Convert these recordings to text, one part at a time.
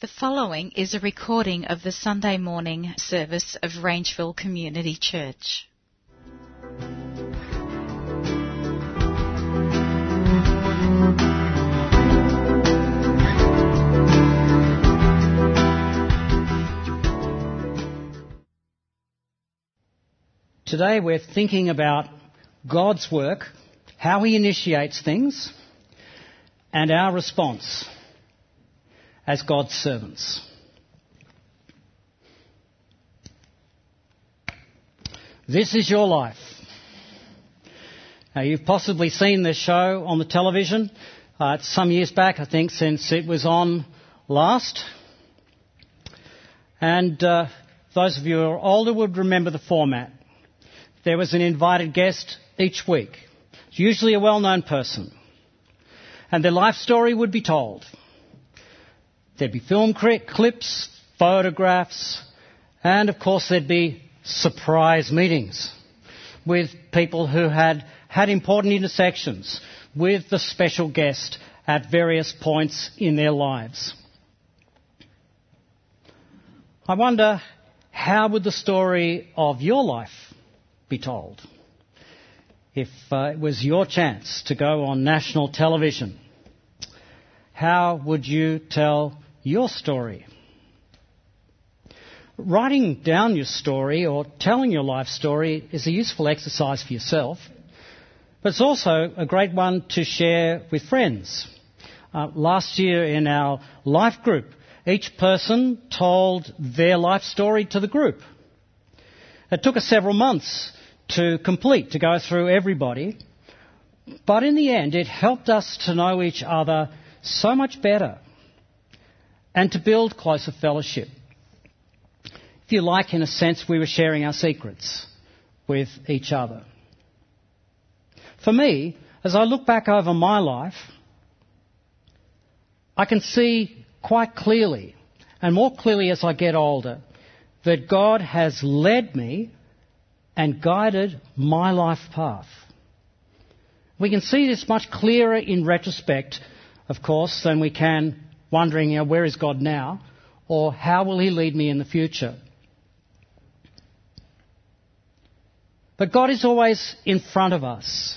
The following is a recording of the Sunday morning service of Rangeville Community Church. Today we're thinking about God's work, how He initiates things, and our response as God's servants. This is your life. Now, you've possibly seen this show on the television. It's some years back, I think, since it was on last. And those of you who are older would remember the format. There was an invited guest each week, usually a well-known person, and their life story would be told. There'd be film clips, photographs, and of course there'd be surprise meetings with people who had important intersections with the special guest at various points in their lives. I wonder, how would the story of your life be told if it was your chance to go on national television? How would you tell your story? Writing down your story or telling your life story is a useful exercise for yourself, but it's also a great one to share with friends. Last year in our life group, each person told their life story to the group. It took us several months to complete, to go through everybody, but in the end it helped us to know each other so much better and to build closer fellowship. If you like, in a sense, we were sharing our secrets with each other. For me, as I look back over my life, I can see quite clearly, and more clearly as I get older, that God has led me and guided my life path. We can see this much clearer in retrospect, of course, than we can wondering, where is God now? Or how will He lead me in the future? But God is always in front of us.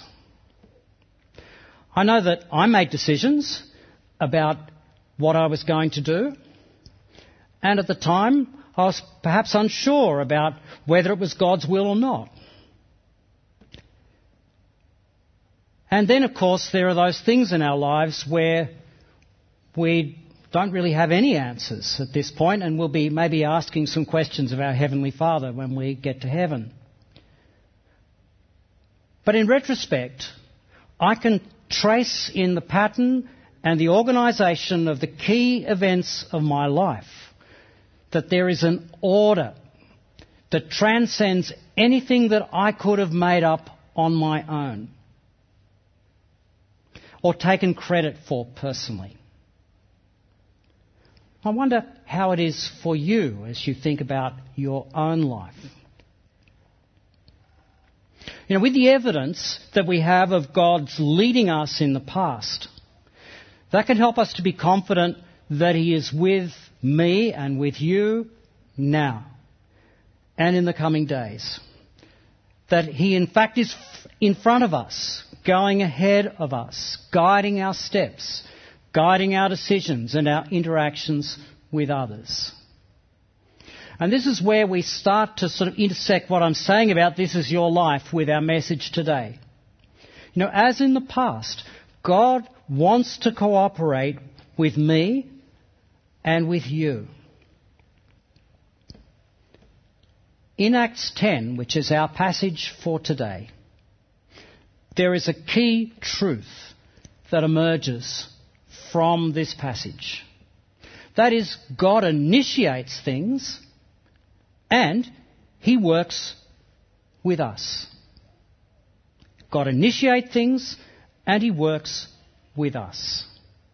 I know that I made decisions about what I was going to do, and at the time I was perhaps unsure about whether it was God's will or not. And then, of course, there are those things in our lives where we don't really have any answers at this point, and we'll be maybe asking some questions of our Heavenly Father when we get to heaven. But in retrospect, I can trace in the pattern and the organisation of the key events of my life that there is an order that transcends anything that I could have made up on my own or taken credit for personally. I wonder how it is for you as you think about your own life. With the evidence that we have of God's leading us in the past, that can help us to be confident that He is with me and with you now and in the coming days. That He in fact is in front of us, going ahead of us, guiding our steps, guiding our decisions and our interactions with others. And this is where we start to sort of intersect what I'm saying about this is your life with our message today. As in the past, God wants to cooperate with me and with you. In Acts 10, which is our passage for today, there is a key truth that emerges from this passage. That is, God initiates things and He works with us. God initiates things and He works with us.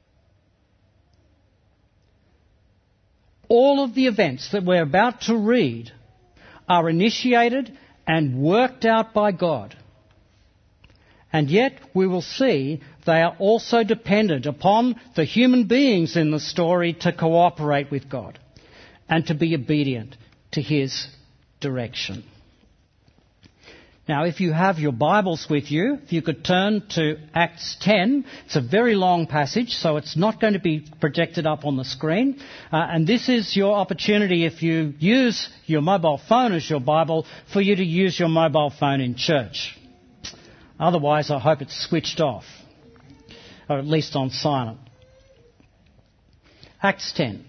All of the events that we're about to read are initiated and worked out by God. And yet we will see they are also dependent upon the human beings in the story to cooperate with God and to be obedient to his direction. Now, if you have your Bibles with you, if you could turn to Acts 10. It's a very long passage, so it's not going to be projected up on the screen. And this is your opportunity, if you use your mobile phone as your Bible, for you to use your mobile phone in church. Otherwise, I hope it's switched off, or at least on silent. Acts 10.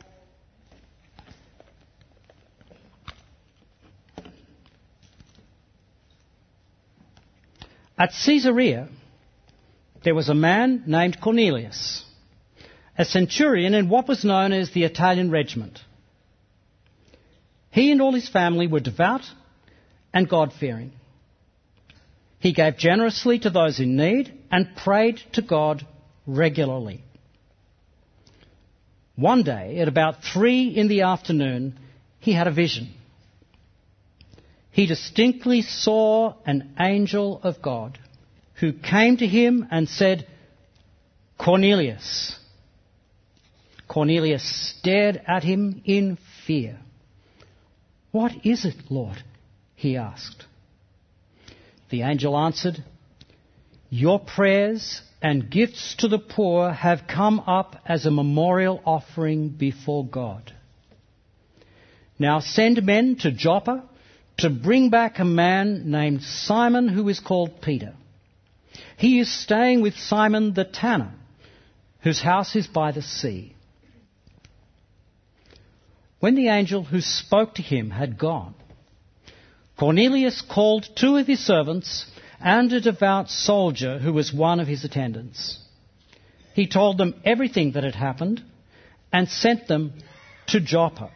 At Caesarea, there was a man named Cornelius, a centurion in what was known as the Italian regiment. He and all his family were devout and God-fearing. He gave generously to those in need and prayed to God regularly. One day, at about 3 p.m, he had a vision. He distinctly saw an angel of God who came to him and said, "Cornelius." Cornelius stared at him in fear. "What is it, Lord?" he asked. The angel answered, "Your prayers and gifts to the poor have come up as a memorial offering before God. Now send men to Joppa to bring back a man named Simon who is called Peter. He is staying with Simon the tanner, whose house is by the sea." When the angel who spoke to him had gone, Cornelius called 2 of his servants and a devout soldier who was one of his attendants. He told them everything that had happened and sent them to Joppa.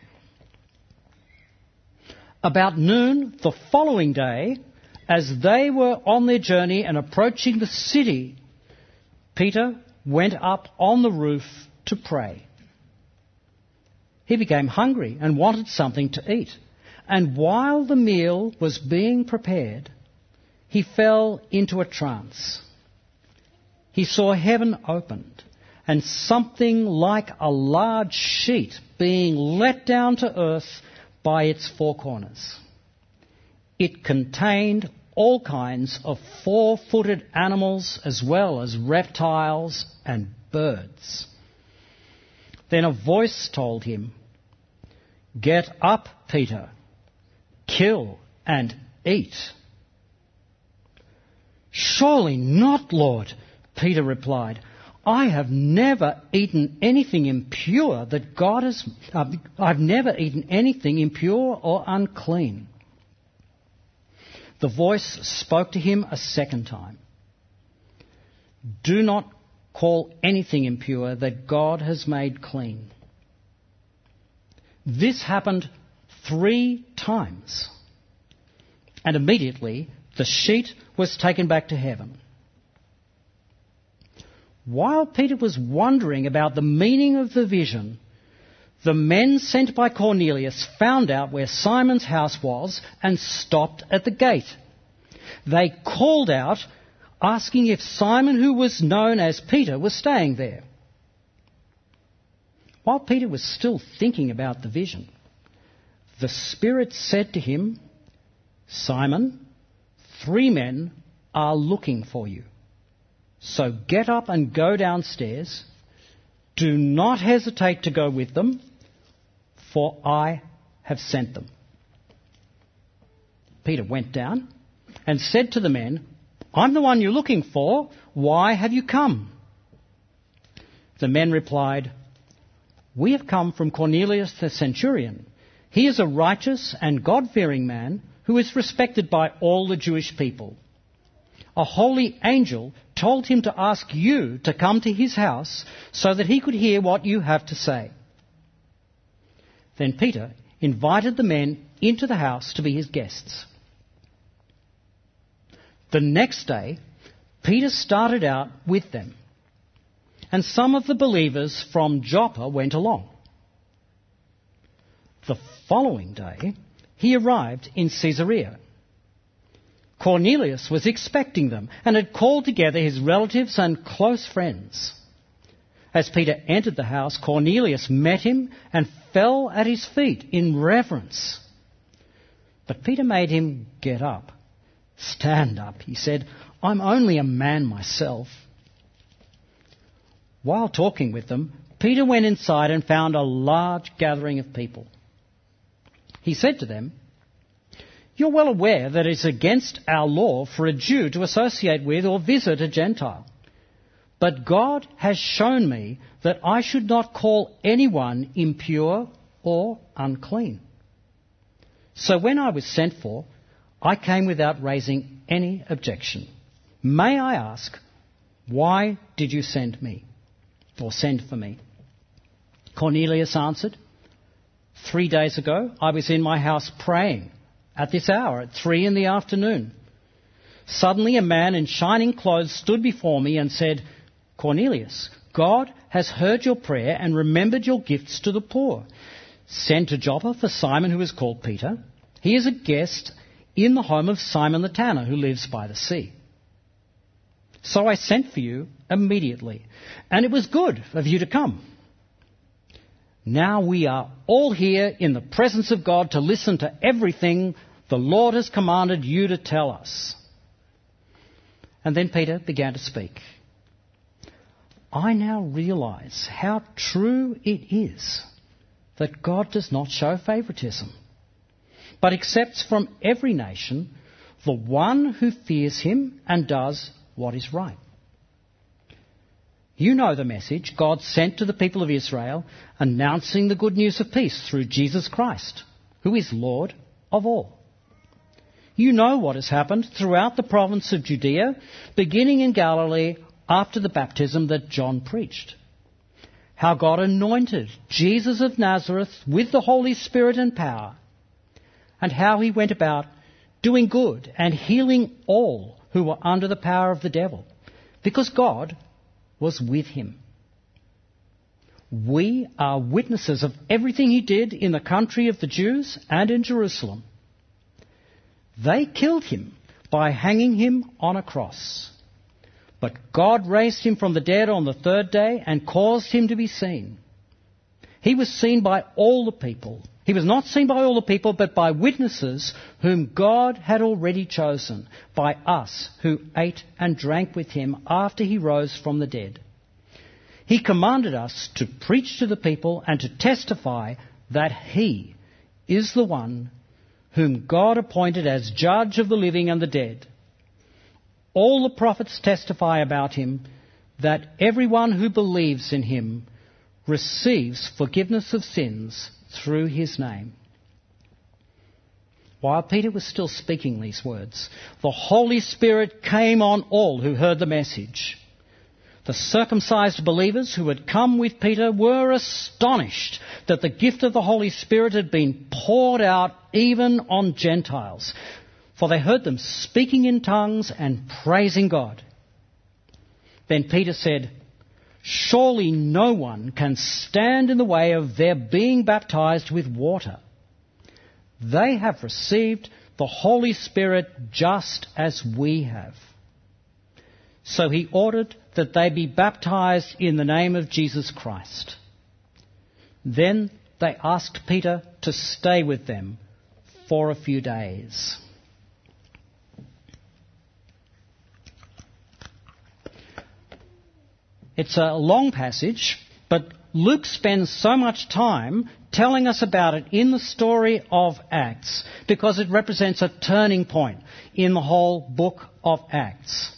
About noon the following day, as they were on their journey and approaching the city, Peter went up on the roof to pray. He became hungry and wanted something to eat. And while the meal was being prepared, he fell into a trance. He saw heaven opened and something like a large sheet being let down to earth by its 4 corners. It contained all kinds of 4-footed animals as well as reptiles and birds. Then a voice told him, "Get up, Peter, kill and eat." "Surely not, Lord," Peter replied. "I have never eaten anything impure that God has... I've never eaten anything impure or unclean." The voice spoke to him a second time. "Do not call anything impure that God has made clean." This happened 3 times. And immediately the sheet was taken back to heaven. While Peter was wondering about the meaning of the vision, the men sent by Cornelius found out where Simon's house was and stopped at the gate. They called out, asking if Simon, who was known as Peter, was staying there. While Peter was still thinking about the vision, the Spirit said to him, "Simon, 3 men are looking for you. So get up and go downstairs. Do not hesitate to go with them, for I have sent them." Peter went down and said to the men, "I'm the one you're looking for. Why have you come?" The men replied, "We have come from Cornelius the centurion. He is a righteous and God-fearing man who is respected by all the Jewish people. A holy angel told him to ask you to come to his house so that he could hear what you have to say." Then Peter invited the men into the house to be his guests. The next day, Peter started out with them, and some of the believers from Joppa went along. The following day, he arrived in Caesarea. Cornelius was expecting them and had called together his relatives and close friends. As Peter entered the house, Cornelius met him and fell at his feet in reverence. But Peter made him get up. "Stand up," he said. "I'm only a man myself." While talking with them, Peter went inside and found a large gathering of people. He said to them, "You're well aware that it's against our law for a Jew to associate with or visit a Gentile. But God has shown me that I should not call anyone impure or unclean. So when I was sent for, I came without raising any objection. May I ask, why did you send for me?" Cornelius answered, 3 days ago I was in my house praying at this hour at 3 p.m. Suddenly a man in shining clothes stood before me and said, "Cornelius, God has heard your prayer and remembered your gifts to the poor. Send to Joppa for Simon, who is called Peter. He is a guest in the home of Simon the tanner, who lives by the sea." So I sent for you immediately, and it was good of you to come. Now we are all here in the presence of God to listen to everything the Lord has commanded you to tell us. And then Peter began to speak. "I now realize how true it is that God does not show favoritism, but accepts from every nation the one who fears him and does what is right. You know the message God sent to the people of Israel, announcing the good news of peace through Jesus Christ, who is Lord of all. You know what has happened throughout the province of Judea, beginning in Galilee after the baptism that John preached. How God anointed Jesus of Nazareth with the Holy Spirit and power, and how he went about doing good and healing all who were under the power of the devil, because God was with him. We are witnesses of everything he did in the country of the Jews and in Jerusalem. They killed him by hanging him on a cross. But God raised him from the dead on the third day and caused him to be seen. He was seen by all the people. He was not seen by all the people, but by witnesses whom God had already chosen, by us who ate and drank with him after he rose from the dead. He commanded us to preach to the people and to testify that he is the one whom God appointed as judge of the living and the dead. All the prophets testify about him, that everyone who believes in him receives forgiveness of sins through his name." While Peter was still speaking these words, the Holy Spirit came on all who heard the message. The circumcised believers who had come with Peter were astonished that the gift of the Holy Spirit had been poured out even on Gentiles, for they heard them speaking in tongues and praising God. Then Peter said, "Surely no one can stand in the way of their being baptized with water. They have received the Holy Spirit just as we have." So he ordered that they be baptized in the name of Jesus Christ. Then they asked Peter to stay with them for a few days. It's a long passage, but Luke spends so much time telling us about it in the story of Acts because it represents a turning point in the whole book of Acts.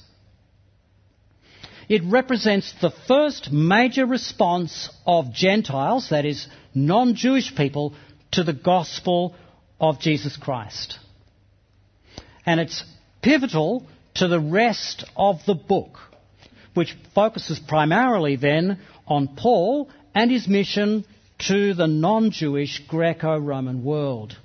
It represents the first major response of Gentiles, that is, non-Jewish people, to the gospel of Jesus Christ. And it's pivotal to the rest of the book, which focuses primarily then on Paul and his mission to the non-Jewish Greco-Roman world.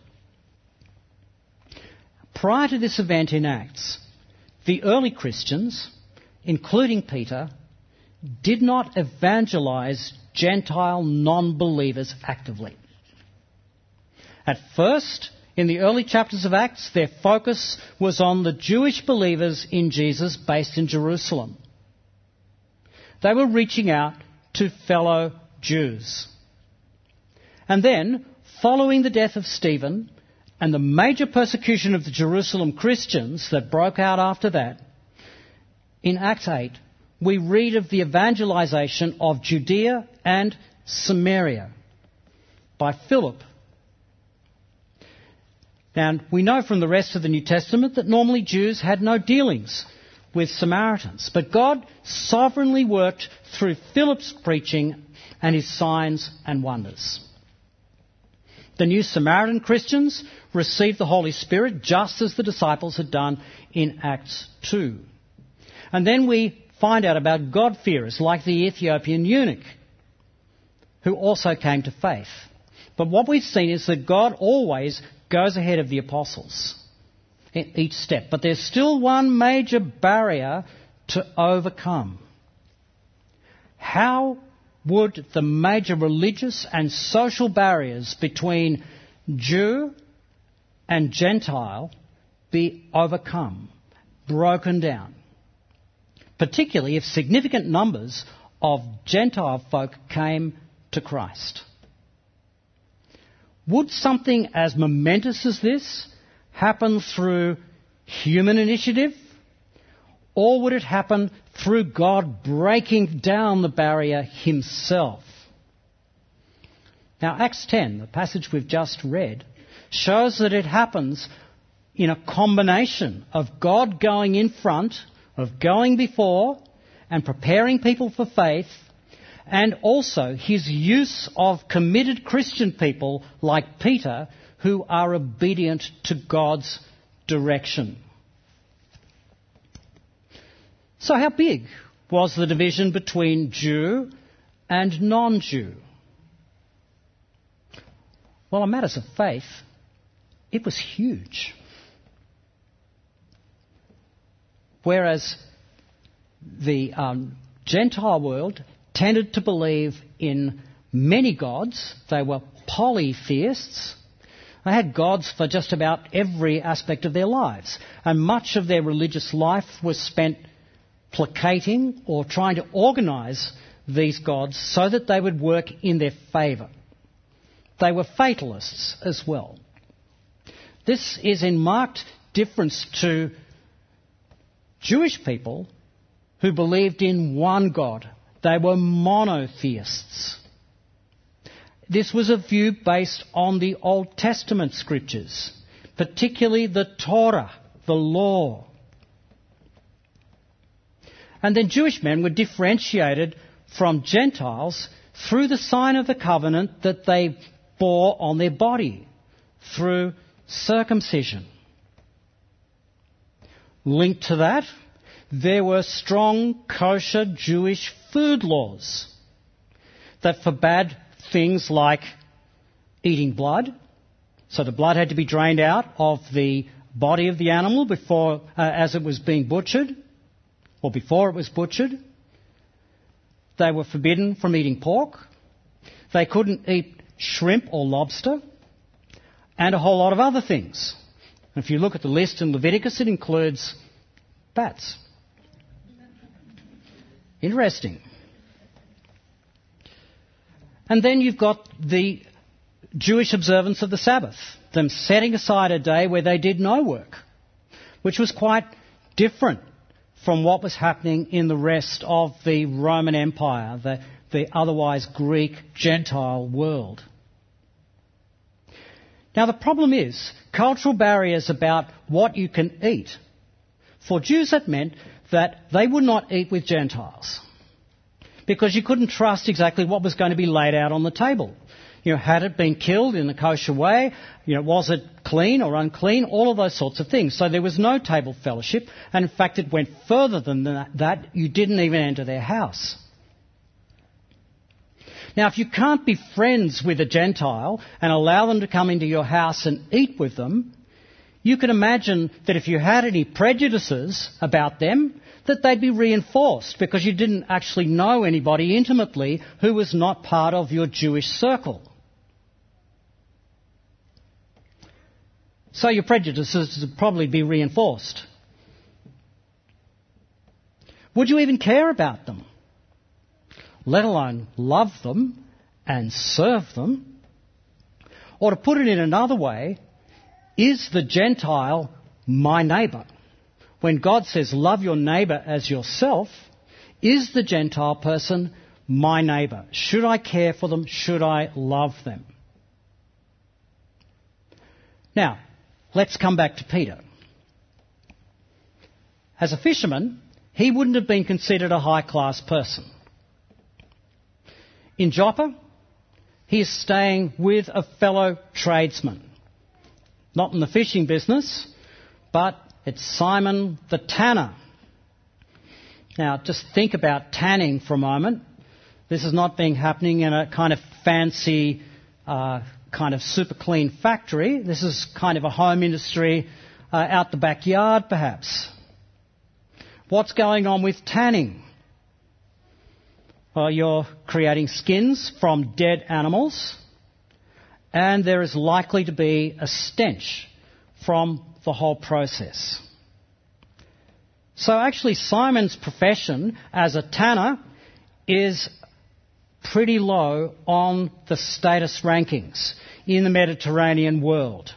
Prior to this event in Acts, the early Christians, including Peter, did not evangelize Gentile non-believers actively. At first, In the early chapters of Acts, their focus was on the Jewish believers in Jesus based in Jerusalem. They were reaching out to fellow Jews. And then, following the death of Stephen and the major persecution of the Jerusalem Christians that broke out after that, in Acts 8, we read of the evangelization of Judea and Samaria by Philip. Now, we know from the rest of the New Testament that normally Jews had no dealings with Samaritans, but God sovereignly worked through Philip's preaching and his signs and wonders. The new Samaritan Christians received the Holy Spirit just as the disciples had done in Acts 2. And then we find out about God-fearers like the Ethiopian eunuch, who also came to faith. But what we've seen is that God always goes ahead of the apostles in each step. But there's still one major barrier to overcome. How would the major religious and social barriers between Jew and Gentile be overcome, broken down? Particularly if significant numbers of Gentile folk came to Christ. Would something as momentous as this happen through human initiative? Or would it happen through God breaking down the barrier himself? Now, Acts 10, the passage we've just read, shows that it happens in a combination of God going in front, of going before and preparing people for faith, and also his use of committed Christian people like Peter who are obedient to God's direction. So how big was the division between Jew and non-Jew? Well, on matters of faith, it was huge. Whereas the Gentile world tended to believe in many gods, they were polytheists. They had gods for just about every aspect of their lives, and much of their religious life was spent placating or trying to organise these gods so that they would work in their favour. They were fatalists as well. This is in marked difference to Jewish people who believed in one God. They were monotheists. This was a view based on the Old Testament scriptures, particularly the Torah, the law. And then Jewish men were differentiated from Gentiles through the sign of the covenant that they bore on their body, through circumcision. Linked to that, there were strong kosher Jewish food laws that forbade things like eating blood. So the blood had to be drained out of the body of the animal before, as it was being butchered, or before it was butchered. They were forbidden from eating pork. They couldn't eat shrimp or lobster, and a whole lot of other things. And if you look at the list in Leviticus, it includes bats. Interesting. And then you've got the Jewish observance of the Sabbath, them setting aside a day where they did no work, which was quite different from what was happening in the rest of the Roman Empire, the otherwise Greek Gentile world. Now the problem is cultural barriers about what you can eat. For Jews that meant that they would not eat with Gentiles because you couldn't trust exactly what was going to be laid out on the table. You know, had it been killed in a kosher way? You know, was it clean or unclean? All of those sorts of things. So there was no table fellowship, and in fact it went further than that. You didn't even enter their house. Now, if you can't be friends with a Gentile and allow them to come into your house and eat with them, you can imagine that if you had any prejudices about them, that they'd be reinforced because you didn't actually know anybody intimately who was not part of your Jewish circle. So your prejudices would probably be reinforced. Would you even care about them, let alone love them and serve them? Or to put it in another way, is the Gentile my neighbour? When God says love your neighbour as yourself, is the Gentile person my neighbour? Should I care for them? Should I love them? Now, let's come back to Peter. As a fisherman, he wouldn't have been considered a high-class person. In Joppa, he is staying with a fellow tradesman. Not in the fishing business, but it's Simon the tanner. Now, just think about tanning for a moment. This is not happening in a kind of fancy, kind of super clean factory. This is kind of a home industry out the backyard, perhaps. What's going on with tanning? Well, you're creating skins from dead animals, and there is likely to be a stench from the whole process. So actually Simon's profession as a tanner is pretty low on the status rankings in the Mediterranean world.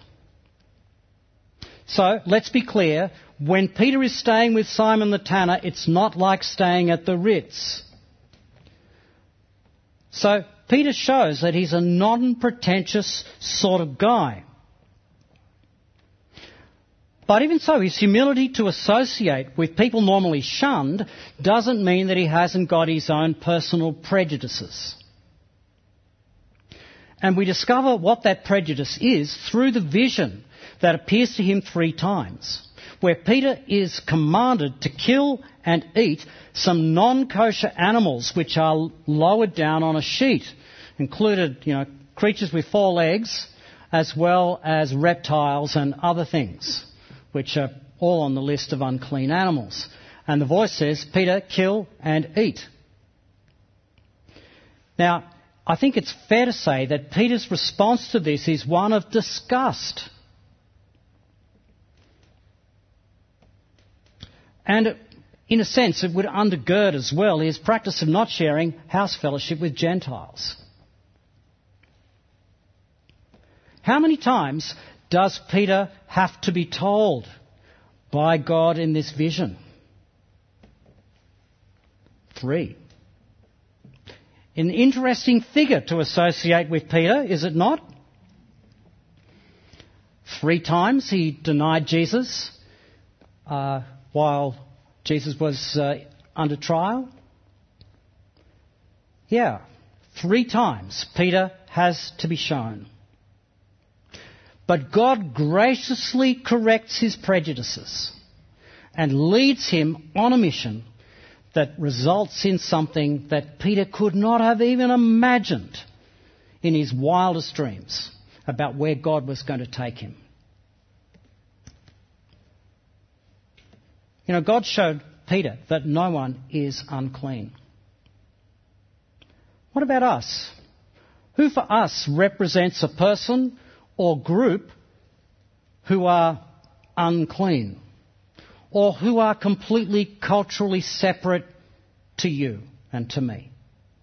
So let's be clear, when Peter is staying with Simon the tanner, it's not like staying at the Ritz. So Peter shows that he's a non-pretentious sort of guy. But even so, his humility to associate with people normally shunned doesn't mean that he hasn't got his own personal prejudices. And we discover what that prejudice is through the vision that appears to him 3 times, where Peter is commanded to kill and eat some non-kosher animals which are lowered down on a sheet, included, creatures with 4 legs, as well as reptiles and other things, which are all on the list of unclean animals. And the voice says, Peter, kill and eat. Now, I think it's fair to say that Peter's response to this is one of disgust. And in a sense, it would undergird as well his practice of not sharing house fellowship with Gentiles. How many times does Peter have to be told by God in this vision? 3. An interesting figure to associate with Peter, is it not? 3 times he denied Jesus while Jesus was under trial. Yeah, 3 times Peter has to be shown. But God graciously corrects his prejudices and leads him on a mission that results in something that Peter could not have even imagined in his wildest dreams about where God was going to take him. God showed Peter that no one is unclean. What about us? Who for us represents a person or group who are unclean, or who are completely culturally separate to you and to me?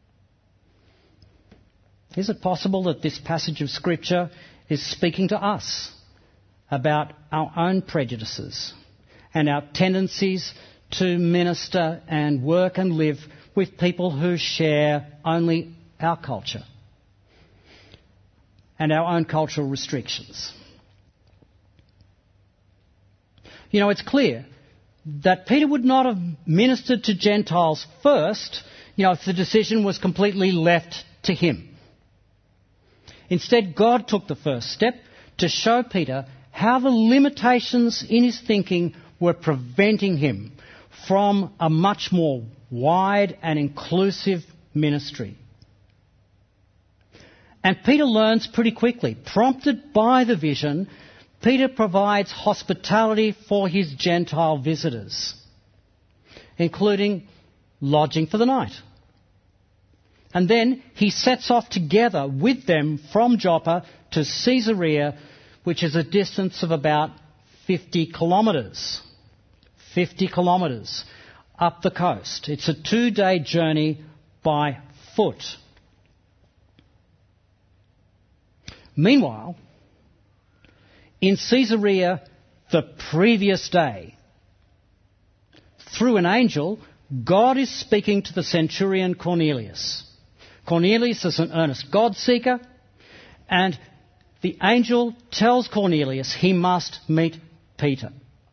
Is it possible that this passage of Scripture is speaking to us about our own prejudices and our tendencies to minister and work and live with people who share only our culture and our own cultural restrictions? It's clear that Peter would not have ministered to Gentiles first, if the decision was completely left to him. Instead, God took the first step to show Peter how the limitations in his thinking were preventing him from a much more wide and inclusive ministry. And Peter learns pretty quickly. Prompted by the vision, Peter provides hospitality for his Gentile visitors, including lodging for the night. And then he sets off together with them from Joppa to Caesarea which is a distance of about 50 kilometres. 50 kilometres up the coast. It's a 2-day journey by foot. Meanwhile, in Caesarea the previous day, through an angel, God is speaking to the centurion Cornelius. Cornelius is an earnest God-seeker, and the angel tells Cornelius he must meet Peter.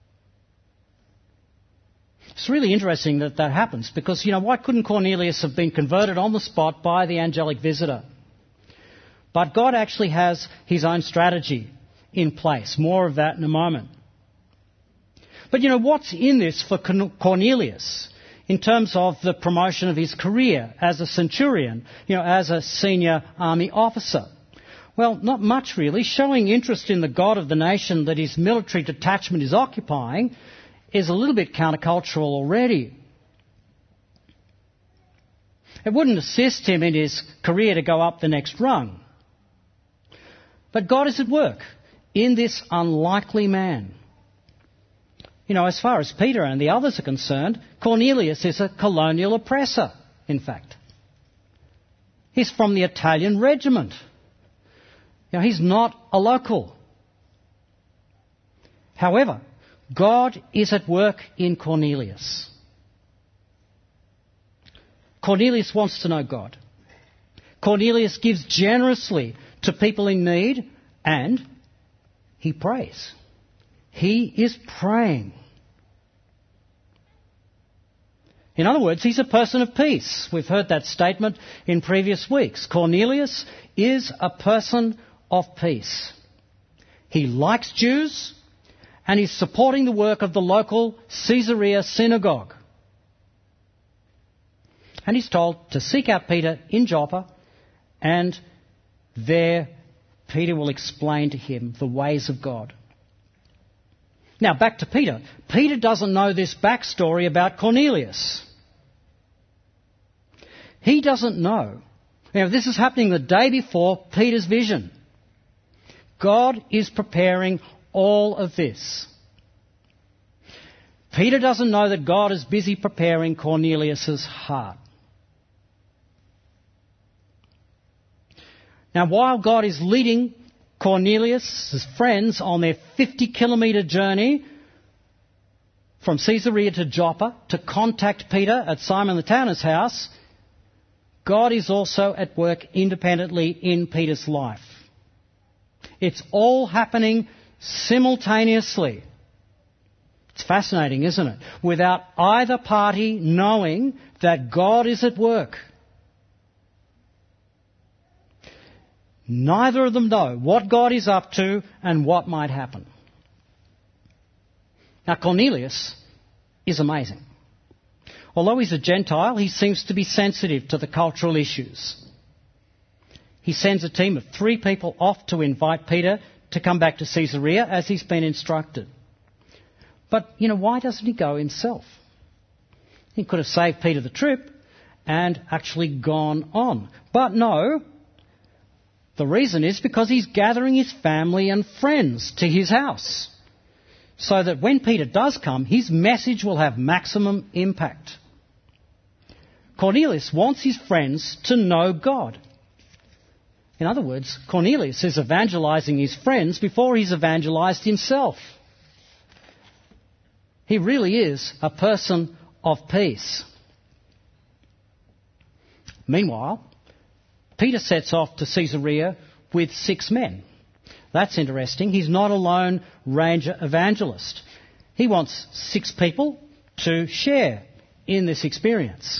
It's really interesting that that happens because, why couldn't Cornelius have been converted on the spot by the angelic visitor? But God actually has his own strategy in place. More of that in a moment. But what's in this for Cornelius in terms of the promotion of his career as a centurion, as a senior army officer? Well, not much really. Showing interest in the God of the nation that his military detachment is occupying is a little bit countercultural already. It wouldn't assist him in his career to go up the next rung. But God is at work in this unlikely man. As far as Peter and the others are concerned, Cornelius is a colonial oppressor, in fact. He's from the Italian regiment. He's not a local. However, God is at work in Cornelius. Cornelius wants to know God. Cornelius gives generously to people in need, and he prays. He is praying. In other words, he's a person of peace. We've heard that statement in previous weeks. Cornelius is a person of peace. He likes Jews, and he's supporting the work of the local Caesarea synagogue. And he's told to seek out Peter in Joppa, and there Peter will explain to him the ways of God. Now, back to Peter. Peter doesn't know this backstory about Cornelius. He doesn't know. This is happening the day before Peter's vision. God is preparing all of this. Peter doesn't know that God is busy preparing Cornelius' heart. Now, while God is leading Cornelius' friends on their 50-kilometre journey from Caesarea to Joppa to contact Peter at Simon the Tanner's house, God is also at work independently in Peter's life. It's all happening simultaneously. It's fascinating, isn't it? Without either party knowing that God is at work. Neither of them know what God is up to and what might happen. Now, Cornelius is amazing. Although he's a Gentile, he seems to be sensitive to the cultural issues. He sends a team of 3 people off to invite Peter to come back to Caesarea as he's been instructed. But, why doesn't he go himself? He could have saved Peter the trip and actually gone on. But no, the reason is because he's gathering his family and friends to his house, so that when Peter does come, his message will have maximum impact. Cornelius wants his friends to know God. In other words, Cornelius is evangelizing his friends before he's evangelized himself. He really is a person of peace. Meanwhile, Peter sets off to Caesarea with 6 men. That's interesting. He's not a lone ranger evangelist. He wants 6 people to share in this experience.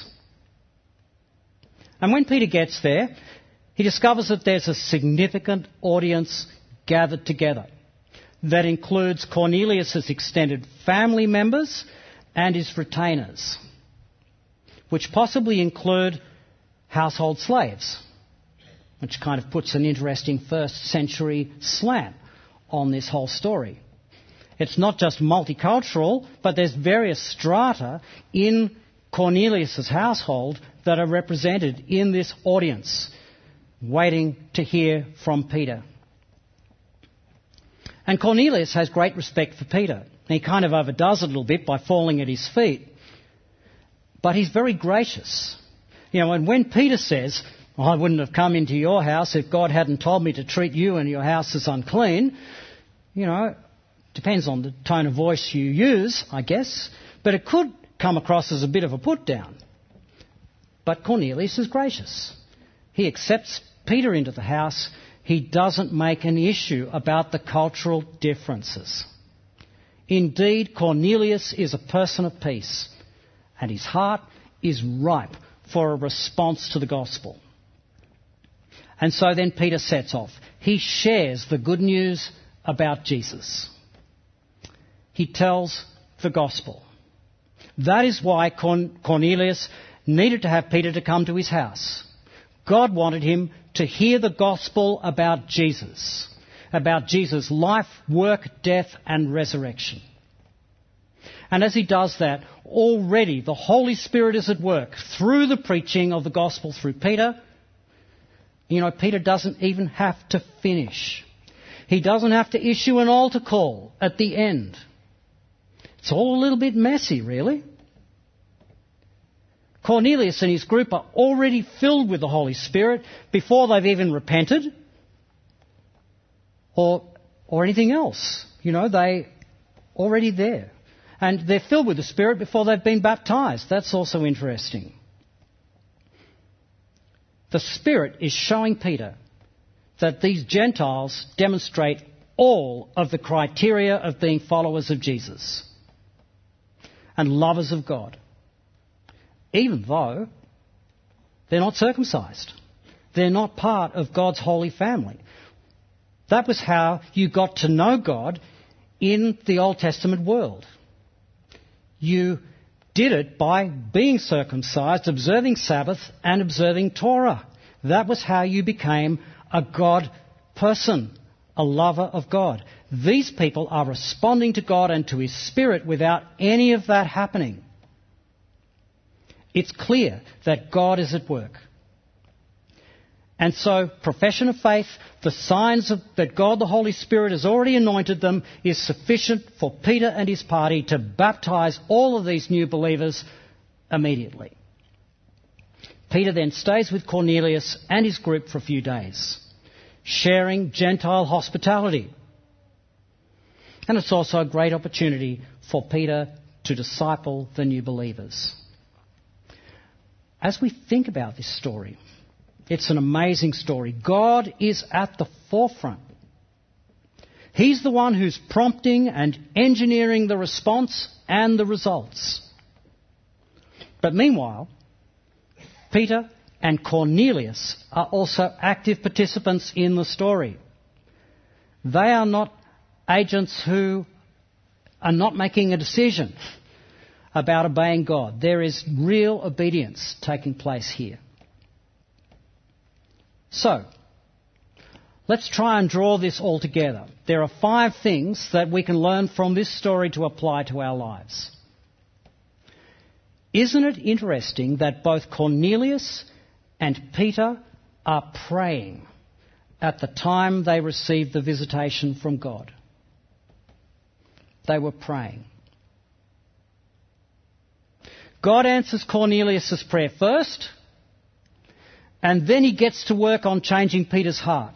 And when Peter gets there, he discovers that there's a significant audience gathered together that includes Cornelius' extended family members and his retainers, which possibly include household slaves, which kind of puts an interesting first century slant on this whole story. It's not just multicultural, but there's various strata in Cornelius' household that are represented in this audience, waiting to hear from Peter. And Cornelius has great respect for Peter. He kind of overdoes it a little bit by falling at his feet. But he's very gracious. And when Peter says, I wouldn't have come into your house if God hadn't told me to treat you and your house as unclean, depends on the tone of voice you use, I guess. But it could come across as a bit of a put down. But Cornelius is gracious. He accepts Peter into the house. He doesn't make an issue about the cultural differences. Indeed, Cornelius is a person of peace, and his heart is ripe for a response to the gospel. And so then Peter sets off. He shares the good news about Jesus. He tells the gospel. That is why Cornelius needed to have Peter to come to his house. God wanted him to hear the gospel about Jesus' life, work, death and resurrection. And as he does that, already the Holy Spirit is at work through the preaching of the gospel through Peter. Peter doesn't even have to finish. He doesn't have to issue an altar call at the end. It's all a little bit messy, really. Cornelius and his group are already filled with the Holy Spirit before they've even repented or anything else. They're already there. And they're filled with the Spirit before they've been baptized. That's also interesting. The Spirit is showing Peter that these Gentiles demonstrate all of the criteria of being followers of Jesus and lovers of God, even though they're not circumcised. They're not part of God's holy family. That was how you got to know God in the Old Testament world. You did it by being circumcised, observing Sabbath and observing Torah. That was how you became a God person, a lover of God. These people are responding to God and to His Spirit without any of that happening. It's clear that God is at work. And so, profession of faith, the signs that God the Holy Spirit has already anointed them, is sufficient for Peter and his party to baptize all of these new believers immediately. Peter then stays with Cornelius and his group for a few days, sharing Gentile hospitality. And it's also a great opportunity for Peter to disciple the new believers. As we think about this story, it's an amazing story. God is at the forefront. He's the one who's prompting and engineering the response and the results. But meanwhile, Peter and Cornelius are also active participants in the story. They are not agents who are not making a decision about obeying God. There is real obedience taking place here. So, let's try and draw this all together. There are 5 things that we can learn from this story to apply to our lives. Isn't it interesting that both Cornelius and Peter are praying at the time they received the visitation from God? They were praying. God answers Cornelius' prayer first, and then he gets to work on changing Peter's heart.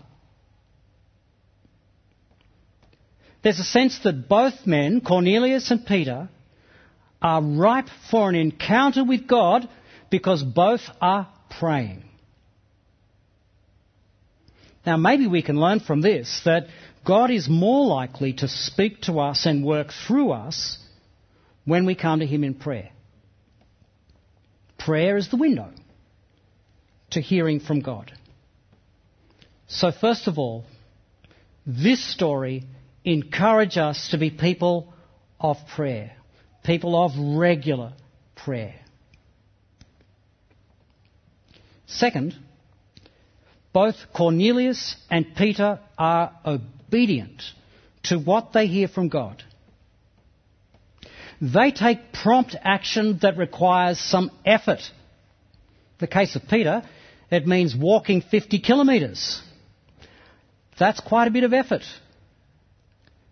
There's a sense that both men, Cornelius and Peter, are ripe for an encounter with God because both are praying. Now, maybe we can learn from this that God is more likely to speak to us and work through us when we come to Him in prayer. Prayer is the window to hearing from God. So first of all, this story encourages us to be people of prayer, people of regular prayer. Second, both Cornelius and Peter are obedient to what they hear from God. They take prompt action that requires some effort. In the case of Peter, it means walking 50 kilometres. That's quite a bit of effort.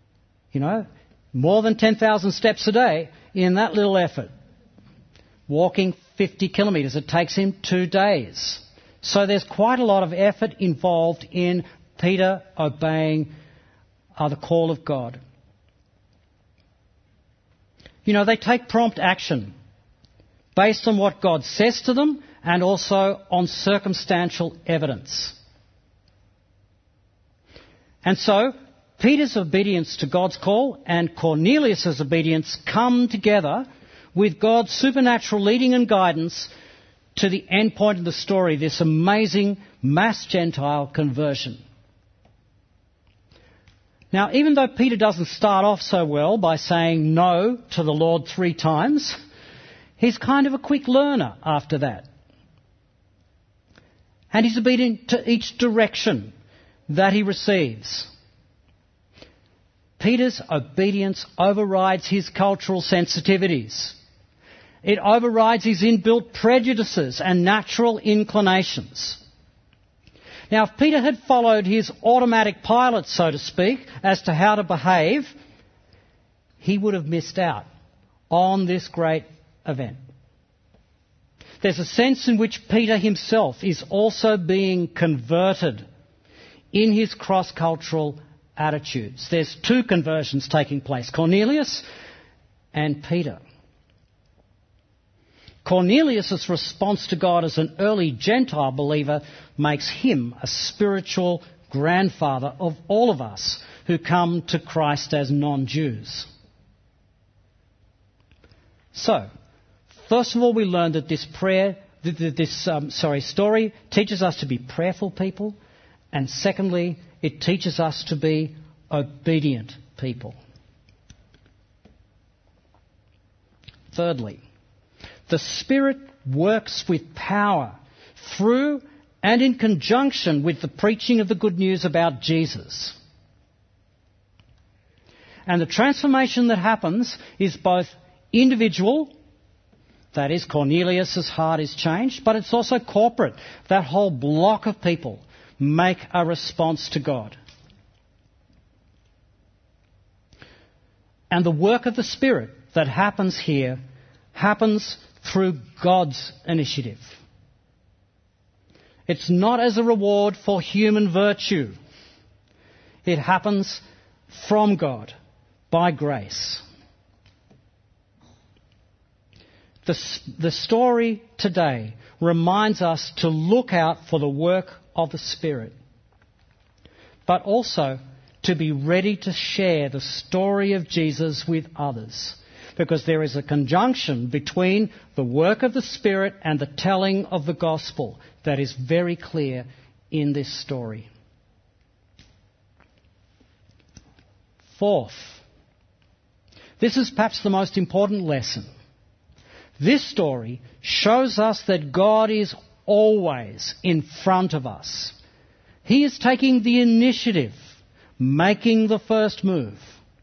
more than 10,000 steps a day in that little effort. Walking 50 kilometres, it takes him 2 days. So there's quite a lot of effort involved in Peter obeying the call of God. They take prompt action based on what God says to them and also on circumstantial evidence. And so Peter's obedience to God's call and Cornelius' obedience come together with God's supernatural leading and guidance to the end point of the story, this amazing mass Gentile conversion. Now, even though Peter doesn't start off so well by saying no to the Lord 3 times, he's kind of a quick learner after that. And he's obedient to each direction that he receives. Peter's obedience overrides his cultural sensitivities. It overrides his inbuilt prejudices and natural inclinations. Now, if Peter had followed his automatic pilot, so to speak, as to how to behave, he would have missed out on this great event. There's a sense in which Peter himself is also being converted in his cross-cultural attitudes. There's 2 conversions taking place, Cornelius and Peter. Cornelius' response to God as an early Gentile believer makes him a spiritual grandfather of all of us who come to Christ as non-Jews. So, first of all, we learn that this story teaches us to be prayerful people, and secondly, it teaches us to be obedient people. Thirdly, the Spirit works with power through and in conjunction with the preaching of the good news about Jesus. And the transformation that happens is both individual, that is, Cornelius' heart is changed, but it's also corporate. That whole block of people make a response to God. And the work of the Spirit that happens here happens through God's initiative. It's not as a reward for human virtue. It happens from God by grace. The story today reminds us to look out for the work of the Spirit, but also to be ready to share the story of Jesus with others, because there is a conjunction between the work of the Spirit and the telling of the gospel that is very clear in this story. Fourth, this is perhaps the most important lesson. This story shows us that God is always in front of us. He is taking the initiative, making the first move.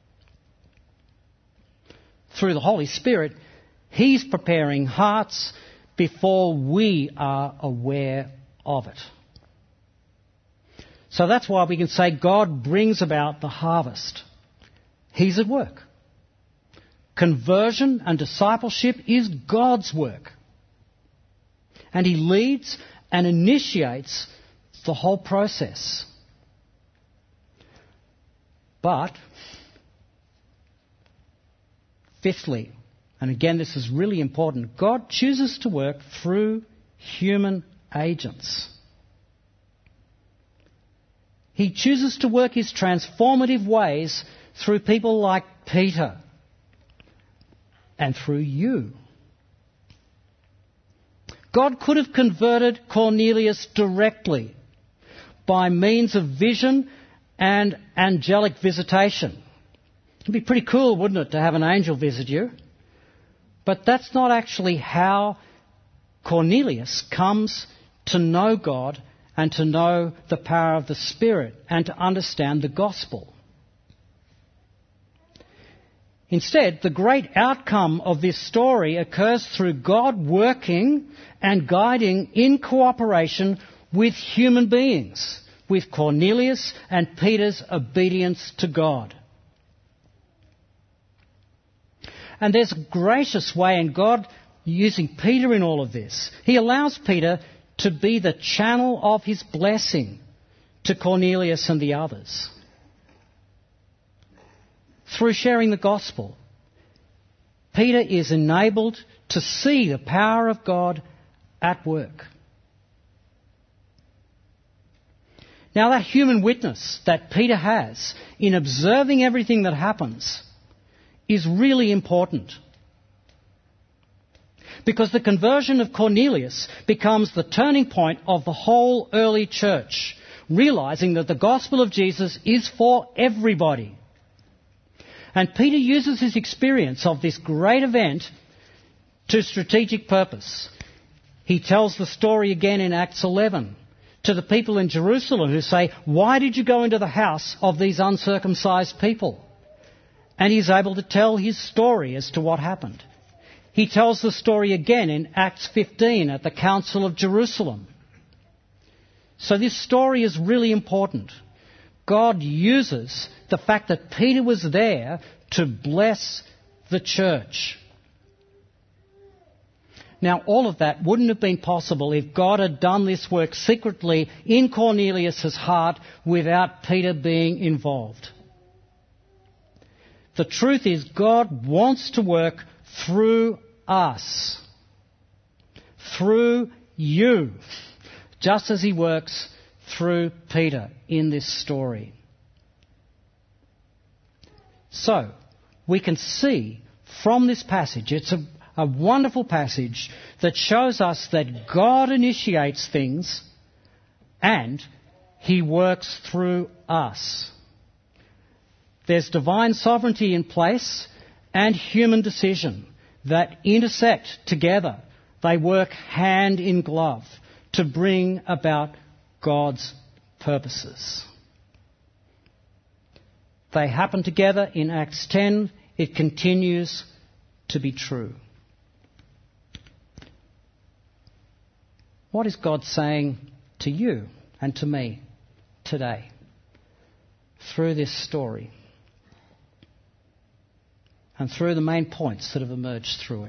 Through the Holy Spirit, He's preparing hearts before we are aware of it. So that's why we can say God brings about the harvest. He's at work. Conversion and discipleship is God's work. And He leads and initiates the whole process. But, fifthly, and again this is really important, God chooses to work through human agents. He chooses to work His transformative ways through people like Peter and through you. God could have converted Cornelius directly by means of vision and angelic visitation. It'd be pretty cool, wouldn't it, to have an angel visit you? But that's not actually how Cornelius comes to know God and to know the power of the Spirit and to understand the gospel. Instead, the great outcome of this story occurs through God working and guiding in cooperation with human beings, with Cornelius and Peter's obedience to God. And there's a gracious way in God using Peter in all of this. He allows Peter to be the channel of his blessing to Cornelius and the others. Through sharing the gospel, Peter is enabled to see the power of God at work. Now, that human witness that Peter has in observing everything that happens is really important. Because the conversion of Cornelius becomes the turning point of the whole early church, realizing that the gospel of Jesus is for everybody. And Peter uses his experience of this great event to strategic purpose. He tells the story again in Acts 11 to the people in Jerusalem who say, "Why did you go into the house of these uncircumcised people?" And he's able to tell his story as to what happened. He tells the story again in Acts 15 at the Council of Jerusalem. So this story is really important. God uses the fact that Peter was there to bless the church. Now, all of that wouldn't have been possible if God had done this work secretly in Cornelius' heart without Peter being involved. The truth is, God wants to work through us, through you, just as he works through Peter in this story. So, we can see from this passage, it's a wonderful passage that shows us that God initiates things and he works through us. There's divine sovereignty in place and human decision that intersect together. They work hand in glove to bring about God's purposes. They happen together in Acts 10. It continues to be true. What is God saying to you and to me today through this story and through the main points that have emerged through it?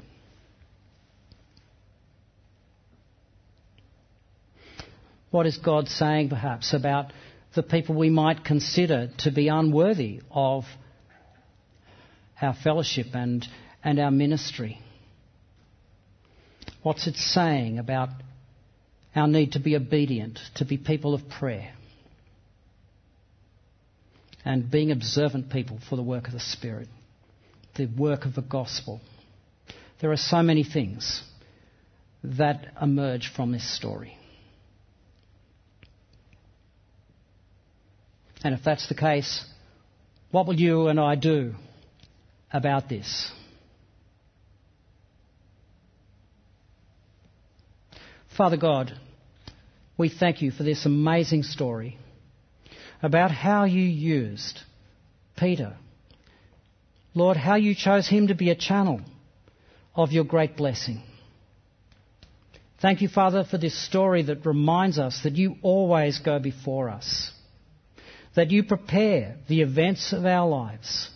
What is God saying perhaps about the people we might consider to be unworthy of our fellowship and our ministry? What's it saying about our need to be obedient, to be people of prayer, and being observant people for the work of the Spirit, the work of the gospel? There are so many things that emerge from this story. And if that's the case, what will you and I do about this? Father God, we thank you for this amazing story about how you used Peter. Lord, how you chose him to be a channel of your great blessing. Thank you, Father, for this story that reminds us that you always go before us, that you prepare the events of our lives,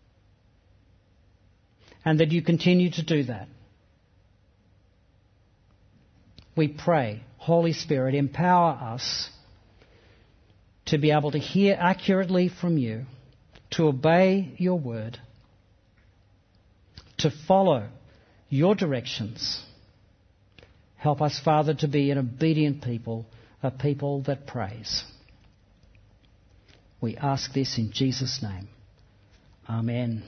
and that you continue to do that. We pray, Holy Spirit, empower us to be able to hear accurately from you, to obey your word, to follow your directions. Help us, Father, to be an obedient people, a people that praise. We ask this in Jesus' name. Amen.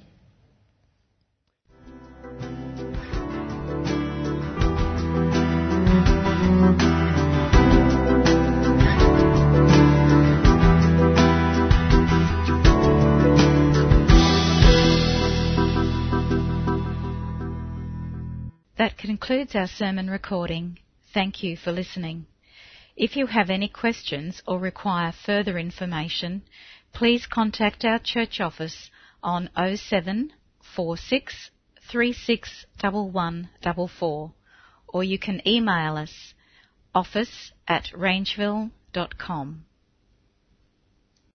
That concludes our sermon recording. Thank you for listening. If you have any questions or require further information, please contact our church office on 07 46 36 1144, or you can email us office@rangeville.com.